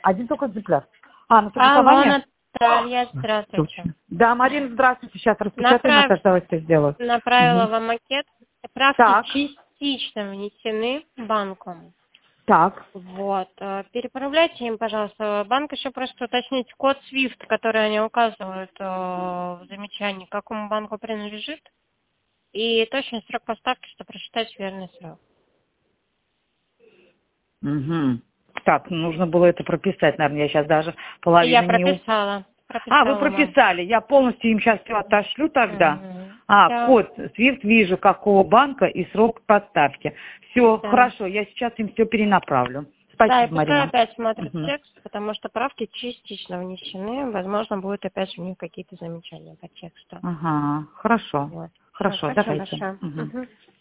Один только экземпляр. На Алло, согласование? Наталья, здравствуйте. Точно. Да, Марина, здравствуйте. Сейчас распечатаю, Наташа, давайте все сделаю. Направила вам макет. Правки Так. частично внесены банком. Так. Вот. Переправляйте им, пожалуйста. Банк еще просто уточнить код SWIFT, который они указывают в замечании, к какому банку принадлежит, и точный срок поставки, чтобы просчитать верный срок. Угу. Так, нужно было это прописать, наверное, я сейчас даже половину Я не... прописала. Вы прописали. Я полностью им сейчас все отошлю тогда. Да. Код SWIFT вижу, какого банка и срок поставки. Все, Да. хорошо, я сейчас им все перенаправлю. Да, и Спасибо, пускай Марина. опять смотрят текст, потому что правки частично внесены. Возможно, будет опять у них какие-то замечания по тексту. Ага, хорошо. Вот. Хорошо, Спасибо давайте. большое.